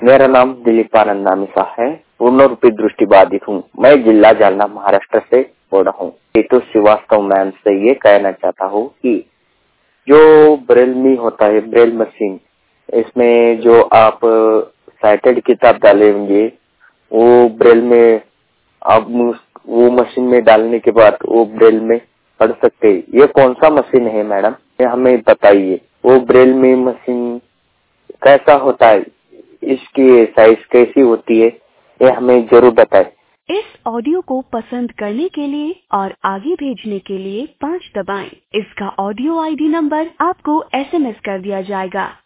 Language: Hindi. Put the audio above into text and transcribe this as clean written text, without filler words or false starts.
मेरा नाम दिलीप आनंद नामिसा है। पूर्ण रूपी दृष्टिबाधित हूँ। मैं जिला जालना महाराष्ट्र से बोल रहा हूँ। केतु श्रीवास्तव मैम से ये कहना चाहता हूँ कि जो ब्रेल में होता है, ब्रेल मशीन, इसमें जो आप साइटेड किताब डालेंगे वो ब्रेल में आप वो मशीन में डालने के बाद वो ब्रेल में पढ़ सकते हैं। ये कौन सा मशीन है मैडम, ये हमें बताइए। वो ब्रेल में मशीन कैसा होता है, इसकी साइज कैसी होती है, ये हमें जरूर बताएं। इस ऑडियो को पसंद करने के लिए और आगे भेजने के लिए 5 दबाएं। इसका ऑडियो आईडी नंबर आपको SMS कर दिया जाएगा।